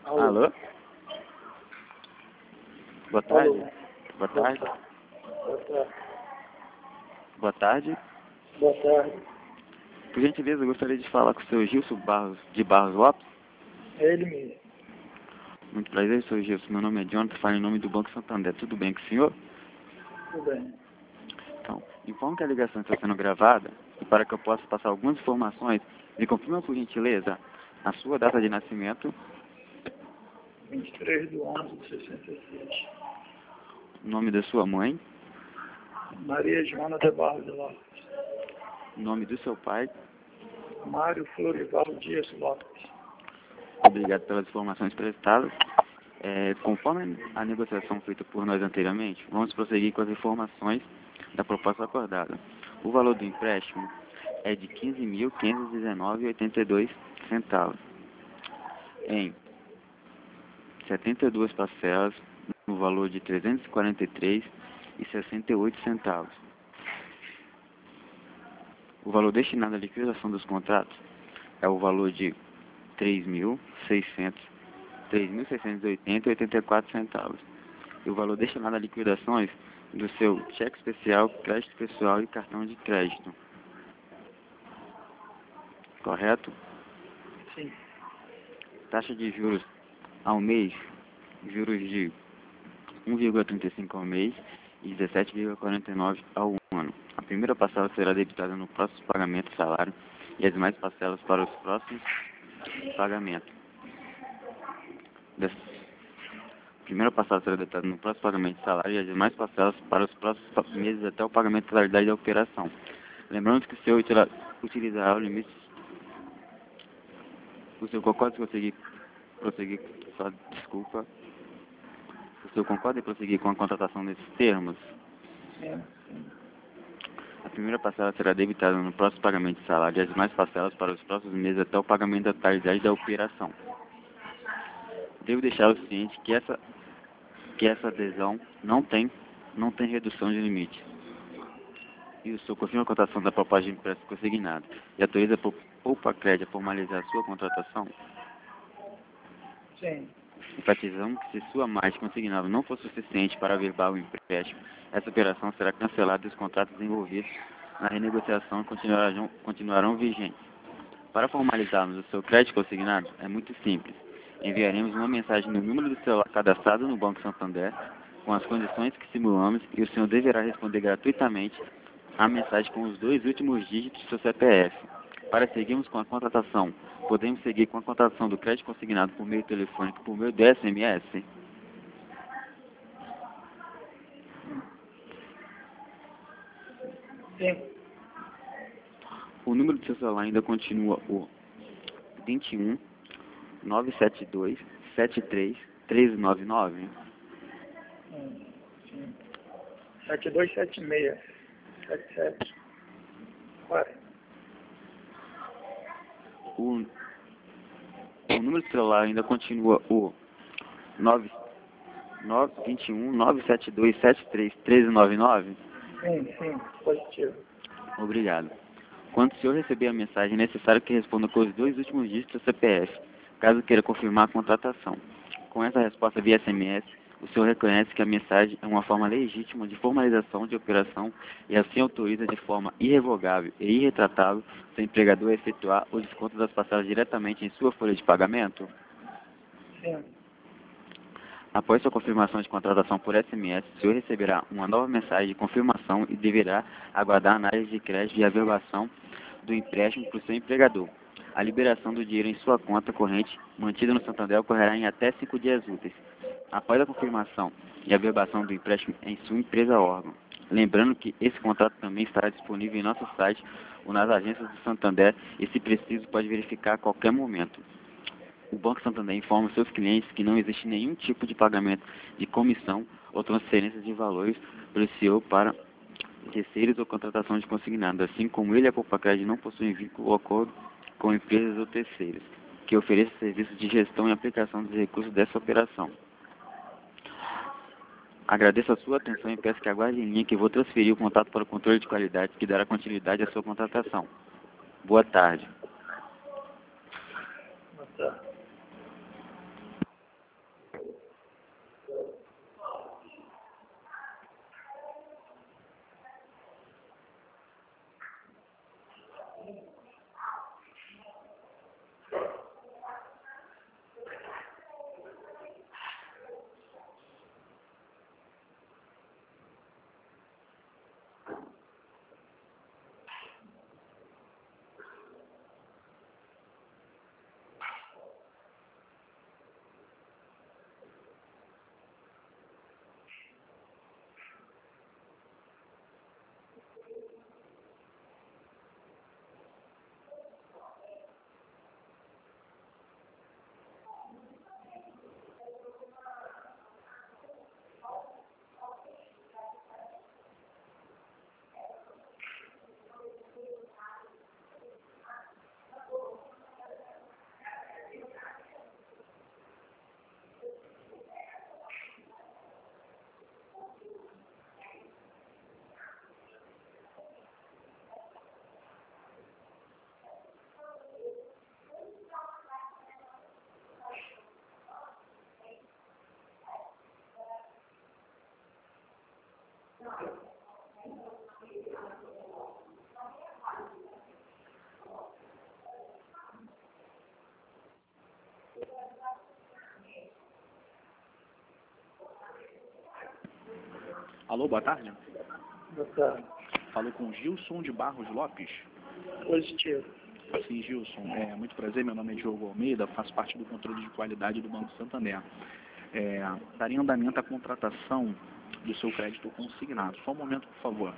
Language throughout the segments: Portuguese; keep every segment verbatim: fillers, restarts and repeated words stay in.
Alô? Alô? Boa tarde. Alô? Boa tarde. Boa tarde. Boa tarde. Boa tarde. Por gentileza, eu gostaria de falar com o seu Gilson Barros, de Barros Lopes. É ele mesmo. Muito prazer, seu Gilson. Meu nome é Jonathan, falo em nome do Banco Santander. Tudo bem com o senhor? Tudo bem. Então, informo que a ligação está sendo gravada e para que eu possa passar algumas informações, me confirma por gentileza a sua data de nascimento, vinte e três de onze de sessenta e seis. o nome da sua mãe, Maria Joana de Barros de Lopes. o nome do seu pai. Mário Florival Dias Lopes. Obrigado pelas informações prestadas. É, conforme a negociação feita por nós anteriormente, vamos prosseguir com as informações da proposta acordada. O valor do empréstimo é de quinze mil quinhentos e dezenove reais e oitenta e dois centavos, em setenta e duas parcelas, no valor de trezentos e quarenta e três reais e sessenta e oito centavos. O valor destinado à liquidação dos contratos é o valor de três mil seiscentos três mil seiscentos e oitenta reais e oitenta e quatro centavos. E o valor destinado a liquidações do seu cheque especial, crédito pessoal e cartão de crédito. Correto? Sim. Taxa de juros ao mês, juros de um vírgula trinta e cinco ao mês e dezessete vírgula quarenta e nove ao ano. A primeira parcela será debitada no próximo pagamento do salário e as demais parcelas para os próximos pagamentos. Des... Primeira parcela será debitada no próximo pagamento de salário e as demais parcelas para os próximos meses até o pagamento da totalidade da operação. Lembrando que o senhor utilizará o limite. O senhor concorda em prosseguir, prosseguir, só desculpa. O senhor concorda em prosseguir com a contratação desses termos? Sim. Sim. A primeira parcela será debitada no próximo pagamento de salário e as demais parcelas para os próximos meses até o pagamento da totalidade da operação. Devo deixar o ciente que essa, que essa adesão não tem, não tem redução de limite. E o senhor confirma a cotação da proposta de empréstimo consignado e autoriza a Poupa-Crédito a formalizar a sua contratação? Sim. Enfatizamos que se sua margem consignada não for suficiente para averbar o empréstimo, essa operação será cancelada e os contratos envolvidos na renegociação continuarão, continuarão vigentes. Para formalizarmos o seu crédito consignado, é muito simples. Enviaremos uma mensagem no número do celular cadastrado no Banco Santander, com as condições que simulamos, e o senhor deverá responder gratuitamente a mensagem com os dois últimos dígitos do seu C P F. Para seguirmos com a contratação, podemos seguir com a contratação do crédito consignado por meio telefônico e por meio do S M S? Sim. O número do seu celular ainda continua o vinte e um, novecentos e setenta e dois, setenta e três, treze noventa e nove? Sim. Sim. sete dois sete seis. sete sete. quarenta. O, o número do celular ainda continua o nove, nove, vinte e um, novecentos e setenta e dois, setenta e três, treze noventa e nove? Sim, sim. Positivo. Obrigado. Quando o senhor receber a mensagem, é necessário que responda com os dois últimos dígitos do C P F, caso queira confirmar a contratação. Com essa resposta via S M S, o senhor reconhece que a mensagem é uma forma legítima de formalização de operação e assim autoriza de forma irrevogável e irretratável seu empregador a efetuar o desconto das parcelas diretamente em sua folha de pagamento? Sim. Após sua confirmação de contratação por S M S, o senhor receberá uma nova mensagem de confirmação e deverá aguardar a análise de crédito e averbação do empréstimo para o seu empregador. A liberação do dinheiro em sua conta corrente, mantida no Santander, ocorrerá em até cinco dias úteis, após a confirmação e averbação do empréstimo em sua empresa órgão. Lembrando que esse contrato também estará disponível em nosso site ou nas agências do Santander e, se preciso, pode verificar a qualquer momento. O Banco Santander informa seus clientes que não existe nenhum tipo de pagamento de comissão ou transferência de valores pelo C E O para terceiros ou contratação de consignado, assim como ele e a Poupa-Crédito não possuem vínculo ou acordo com empresas ou terceiros que ofereçam serviços de gestão e aplicação dos recursos dessa operação. Agradeço a sua atenção e peço que aguarde em linha que vou transferir o contato para o controle de qualidade que dará continuidade à sua contratação. Boa tarde. Boa tarde. Alô, boa tarde. Boa tarde. Falo com Gilson de Barros Lopes. Positivo. Sim, Gilson, é muito prazer, meu nome é Diogo Almeida, faço parte do controle de qualidade do Banco Santander. É, daria andamento à contratação do seu crédito consignado. Só um momento, por favor.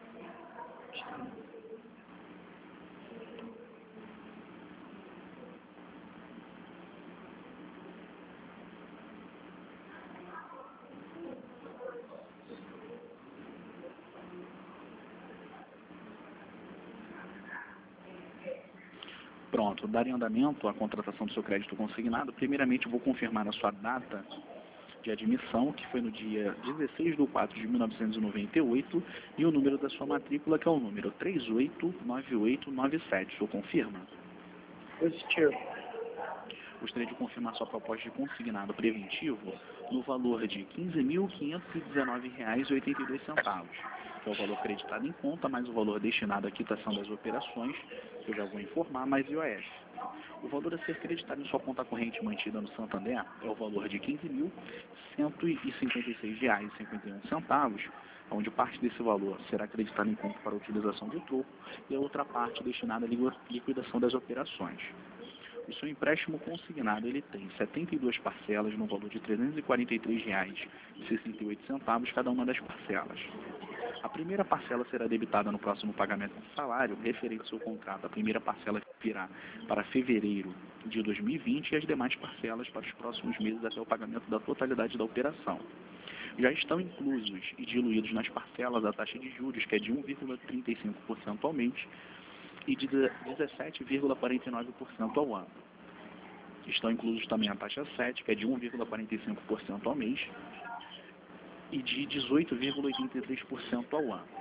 Pronto, daria andamento à contratação do seu crédito consignado. Primeiramente, eu vou confirmar a sua data de admissão, que foi no dia dezesseis de quatro de mil novecentos e noventa e oito, e o número da sua matrícula, que é o número três oito nove oito nove sete. O senhor confirma? Positivo. Gostaria de confirmar sua proposta de consignado preventivo no valor de quinze mil quinhentos e dezenove reais e oitenta e dois centavos, que é o valor acreditado em conta, mais o valor destinado à quitação das operações, que eu já vou informar, mais I O F. O valor a ser acreditado em sua conta corrente mantida no Santander é o valor de quinze mil cento e cinquenta e seis reais e cinquenta e um centavos, onde parte desse valor será acreditada em conta para a utilização de troco e a outra parte destinada à liquidação das operações. O seu empréstimo consignado ele tem setenta e duas parcelas no valor de trezentos e quarenta e três reais e sessenta e oito centavos cada uma das parcelas. A primeira parcela será debitada no próximo pagamento do salário referente ao seu contrato. A primeira parcela virá para fevereiro de dois mil e vinte e as demais parcelas para os próximos meses até o pagamento da totalidade da operação. Já estão inclusos e diluídos nas parcelas a taxa de juros, que é de um vírgula trinta e cinco por cento ao mês, e de dezessete vírgula quarenta e nove por cento ao ano. Estão inclusos também a taxa sete, que é de um vírgula quarenta e cinco por cento ao mês, e de dezoito vírgula oitenta e três por cento ao ano.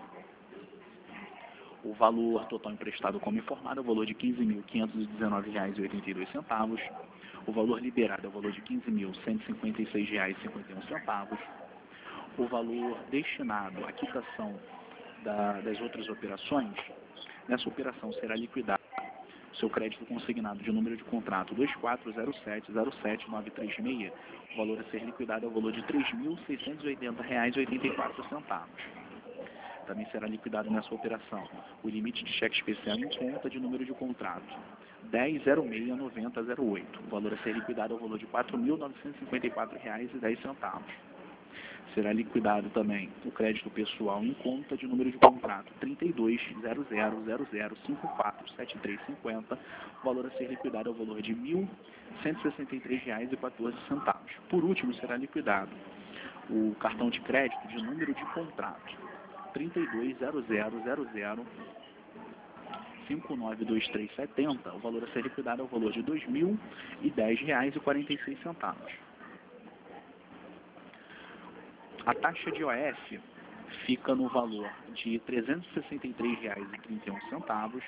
O valor total emprestado como informado é o valor de quinze mil quinhentos e dezenove reais e oitenta e dois centavos. O valor liberado é o valor de quinze mil cento e cinquenta e seis reais e cinquenta e um centavos. O valor destinado à quitação da, das outras operações, nessa operação será liquidado seu crédito consignado de número de contrato dois quatro zero sete zero sete nove três seis, o valor a ser liquidado é o valor de três mil seiscentos e oitenta reais e oitenta e quatro centavos. Também será liquidado nessa operação o limite de cheque especial em conta de número de contrato dez zero seis noventa zero oito, o valor a ser liquidado é o valor de quatro mil novecentos e cinquenta e quatro reais e dez centavos. Será liquidado também o crédito pessoal em conta de número de contrato trinta e dois zero zero zero zero cinco quatro sete três cinco zero, o valor a ser liquidado é o valor de mil cento e sessenta e três reais e quatorze centavos. Por último, será liquidado o cartão de crédito de número de contrato trinta e dois zero zero zero zero cinco nove dois três sete zero, o valor a ser liquidado é o valor de dois mil e dez reais e quarenta e seis centavos. A taxa de I O F fica no valor de trezentos e sessenta e três reais e trinta e um centavos.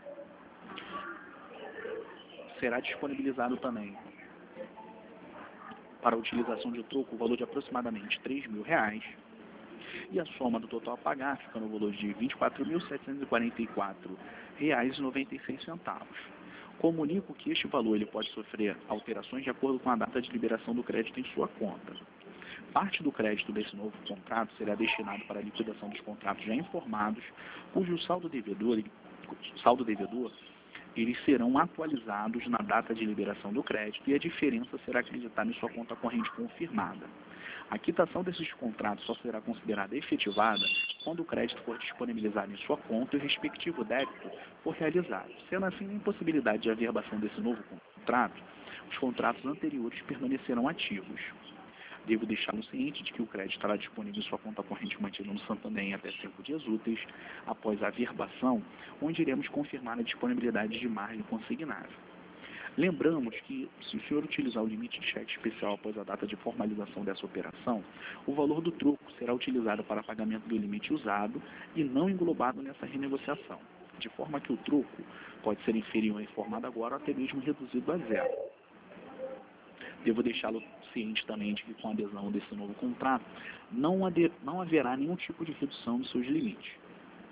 Será disponibilizado também para a utilização de troco o valor de aproximadamente três mil reais. E a soma do total a pagar fica no valor de vinte e quatro mil setecentos e quarenta e quatro reais e noventa e seis centavos. Comunico que este valor ele pode sofrer alterações de acordo com a data de liberação do crédito em sua conta. Parte do crédito desse novo contrato será destinado para a liquidação dos contratos já informados, cujo saldo devedor, saldo devedor eles serão atualizados na data de liberação do crédito e a diferença será acreditada em sua conta corrente confirmada. A quitação desses contratos só será considerada efetivada quando o crédito for disponibilizado em sua conta e o respectivo débito for realizado. Sendo assim, a impossibilidade de averbação desse novo contrato, os contratos anteriores permanecerão ativos. Devo deixá-lo ciente de que o crédito estará disponível em sua conta corrente mantida no Santander em até cinco dias úteis após a averbação, onde iremos confirmar a disponibilidade de margem consignável. Lembramos que, se o senhor utilizar o limite de cheque especial após a data de formalização dessa operação, o valor do troco será utilizado para pagamento do limite usado e não englobado nessa renegociação, de forma que o troco pode ser inferior à informada agora ou até mesmo reduzido a zero. Devo deixá-lo ciente também de que, com a adesão desse novo contrato, não, não haverá nenhum tipo de redução dos seus limites.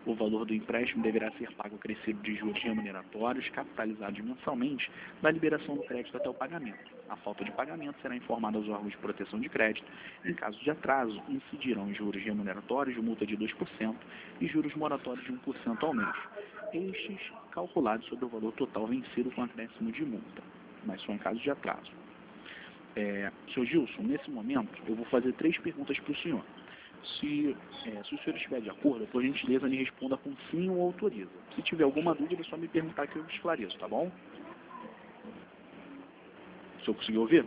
O valor do empréstimo deverá ser pago acrescido de juros remuneratórios, capitalizados mensalmente, da liberação do crédito até o pagamento. A falta de pagamento será informada aos órgãos de proteção de crédito. Em caso de atraso, incidirão juros remuneratórios de multa de dois por cento e juros moratórios de um por cento ao mês. Estes calculados sobre o valor total vencido com acréscimo de multa, mas só em caso de atraso. É, senhor Gilson, nesse momento, eu vou fazer três perguntas para o senhor. Se, é, se o senhor estiver de acordo, por gentileza, me responda com sim ou autoriza. Se tiver alguma dúvida, é só me perguntar que eu esclareço, tá bom? O senhor conseguiu ouvir?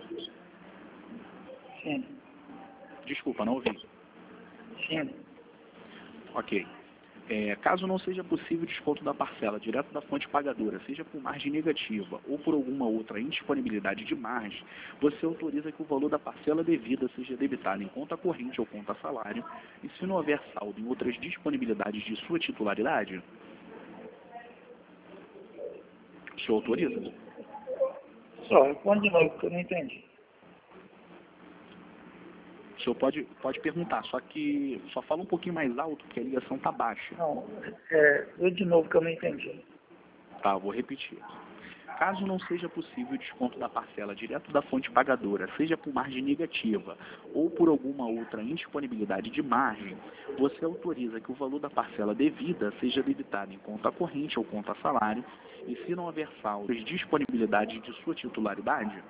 Sim. Desculpa, não ouvi. Sim. Ok. É, caso não seja possível o desconto da parcela direto da fonte pagadora, seja por margem negativa ou por alguma outra indisponibilidade de margem, você autoriza que o valor da parcela devida seja debitado em conta corrente ou conta salário, e se não houver saldo em outras disponibilidades de sua titularidade, o senhor autoriza? Só, responde de novo, que eu não entendi. O senhor pode, pode perguntar, só que só fala um pouquinho mais alto, porque a ligação está baixa. Não, é, eu de novo que eu não entendi. Tá, vou repetir. Caso não seja possível o desconto da parcela direto da fonte pagadora, seja por margem negativa ou por alguma outra indisponibilidade de margem, você autoriza que o valor da parcela devida seja debitado em conta corrente ou conta salário, e se não houver saldo de disponibilidade de sua titularidade,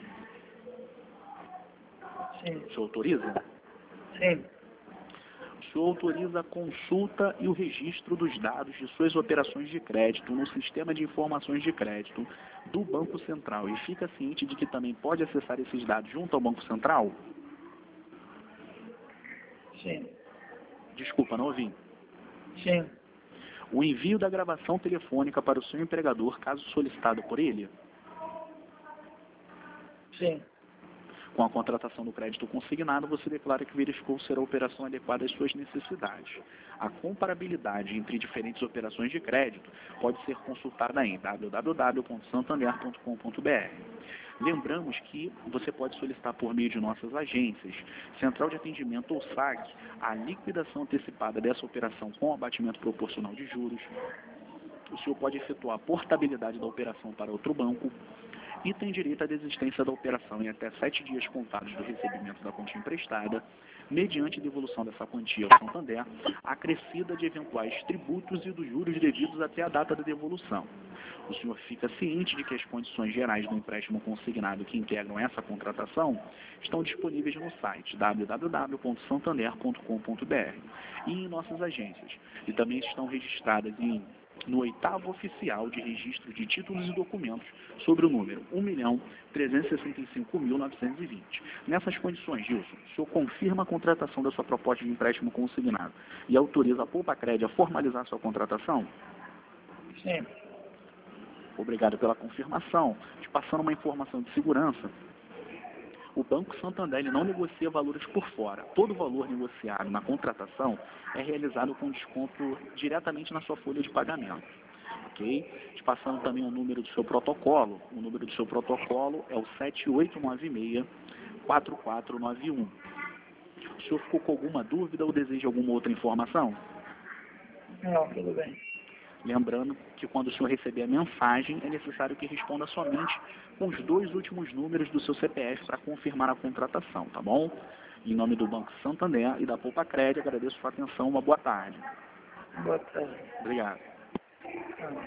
Sim. o senhor autoriza? Sim. O senhor autoriza a consulta e o registro dos dados de suas operações de crédito no sistema de informações de crédito do Banco Central e fica ciente de que também pode acessar esses dados junto ao Banco Central? Sim. Desculpa, não ouvi. Sim. O envio da gravação telefônica para o seu empregador, caso solicitado por ele? Sim. Com a contratação do crédito consignado, você declara que verificou ser a operação adequada às suas necessidades. A comparabilidade entre diferentes operações de crédito pode ser consultada em w w w ponto santander ponto com ponto b r. Lembramos que você pode solicitar por meio de nossas agências, Central de Atendimento ou S A C, a liquidação antecipada dessa operação com abatimento proporcional de juros. O senhor pode efetuar a portabilidade da operação para outro banco, e tem direito à desistência da operação em até sete dias contados do recebimento da quantia emprestada, mediante devolução dessa quantia ao Santander, acrescida de eventuais tributos e dos juros devidos até a data da devolução. O senhor fica ciente de que as condições gerais do empréstimo consignado que integram essa contratação estão disponíveis no site w w w ponto santander ponto com ponto b r e em nossas agências, e também estão registradas em no oitavo oficial de registro de títulos e documentos sobre o número um milhão trezentos e sessenta e cinco mil novecentos e vinte. Nessas condições, Gilson, o senhor confirma a contratação da sua proposta de empréstimo consignado e autoriza a Poupa Cred a formalizar sua contratação? Sim. Obrigado pela confirmação. Te passando uma informação de segurança. O Banco Santander ele não negocia valores por fora. Todo valor negociado na contratação é realizado com desconto diretamente na sua folha de pagamento. Ok? Te passando também o número do seu protocolo. O número do seu protocolo é o sete oito nove seis, quatro quatro nove um. O senhor ficou com alguma dúvida ou deseja alguma outra informação? Não, tudo bem. Lembrando que quando o senhor receber a mensagem, é necessário que responda somente com os dois últimos números do seu C P F para confirmar a contratação, tá bom? Em nome do Banco Santander e da Poupa Cred, agradeço a sua atenção. Uma boa tarde. Boa tarde. Obrigado. Ah.